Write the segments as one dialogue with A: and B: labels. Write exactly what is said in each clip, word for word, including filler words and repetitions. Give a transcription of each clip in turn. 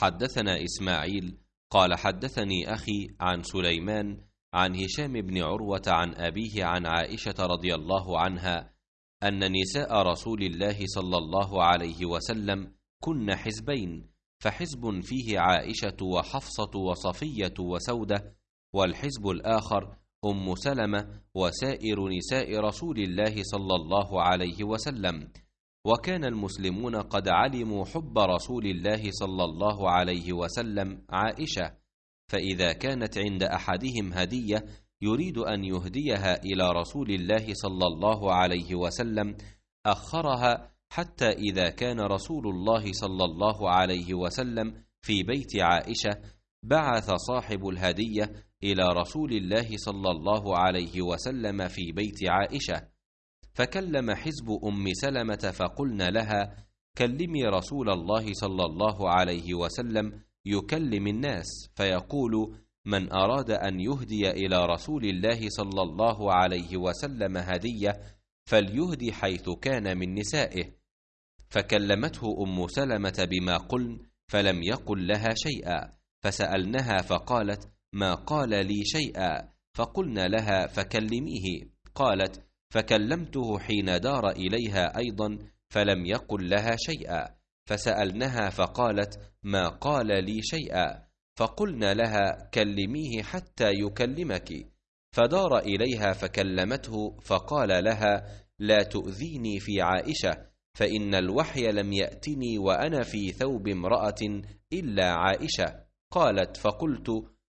A: حدثنا إسماعيل قال حدثني أخي عن سليمان عن هشام بن عروة عن أبيه عن عائشة رضي الله عنها أن نساء رسول الله صلى الله عليه وسلم كن حزبين، فحزب فيه عائشة وحفصة وصفية وسودة، والحزب الآخر أم سلمة وسائر نساء رسول الله صلى الله عليه وسلم. وكان المسلمون قد علموا حب رسول الله صلى الله عليه وسلم عائشة، فإذا كانت عند أحدهم هدية يريد أن يهديها إلى رسول الله صلى الله عليه وسلم أخرها حتى إذا كان رسول الله صلى الله عليه وسلم في بيت عائشة بعث صاحب الهدية إلى رسول الله صلى الله عليه وسلم في بيت عائشة، فكلم حزب أم سلمة فقلنا لها: كلمي رسول الله صلى الله عليه وسلم يكلم الناس، فيقول: من أراد أن يهدي إلى رسول الله صلى الله عليه وسلم هدية فليهدي حيث كان من نسائه. فكلمته أم سلمة بما قلن فلم يقل لها شيئا، فسألنها فقالت: ما قال لي شيئا. فقلنا لها: فكلميه. قالت: فكلمته حين دار إليها أيضا فلم يقل لها شيئا، فسألنها فقالت: ما قال لي شيئا. فقلنا لها: كلميه حتى يكلمك. فدار إليها فكلمته فقال لها: لا تؤذيني في عائشة، فإن الوحي لم يأتني وأنا في ثوب امرأة إلا عائشة. قالت: فقلت: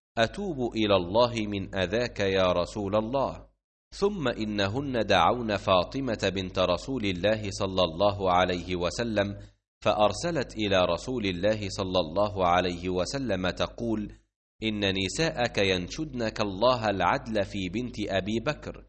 A: أتوب إلى الله من أذاك يا رسول الله. ثم إنهن دعون فاطمة بنت رسول الله صلى الله عليه وسلم، فأرسلت إلى رسول الله صلى الله عليه وسلم تقول: إن نساءك ينشدنك الله العدل في بنت أبي بكر.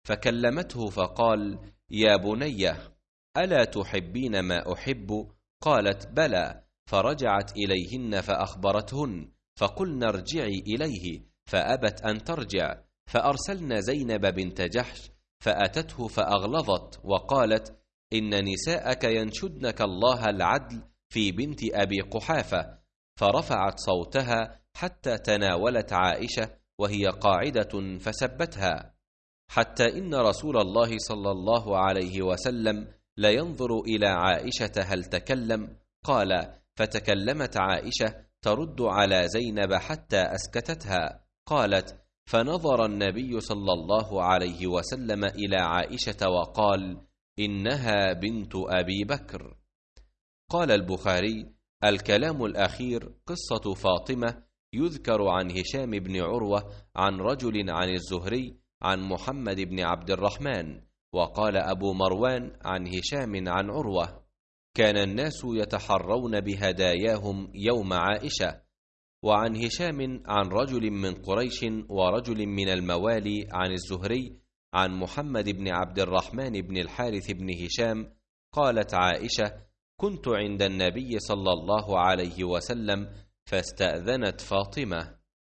A: فكلمته فقال: يا بني، ألا تحبين ما أحب؟ قالت: بلى. فرجعت إليهن فأخبرتهن، فقلن: ارجعي إليه، فأبت أن ترجع. فأرسلن زينب بنت جحش فأتته فأغلظت وقالت: إن نساءك ينشدنك الله العدل في بنت أبي قحافة. فرفعت صوتها حتى تناولت عائشة وهي قاعدة فسبتها، حتى إن رسول الله صلى الله عليه وسلم لينظر إلى عائشة هل تكلم. قال: فتكلمت عائشة ترد على زينب حتى أسكتتها. قالت: فنظر النبي صلى الله عليه وسلم إلى عائشة وقال: إنها بنت أبي بكر. قال البخاري: الكلام الأخير قصة فاطمة يذكر عن هشام بن عروة عن رجل عن الزهري عن محمد بن عبد الرحمن. وقال أبو مروان عن هشام عن عروة: كان الناس يتحرون بهداياهم يوم عائشة. وعن هشام عن رجل من قريش ورجل من الموالي عن الزهري عن محمد بن عبد الرحمن بن الحارث بن هشام قالت عائشة: كنت عند النبي صلى الله عليه وسلم فاستأذنت فاطمة.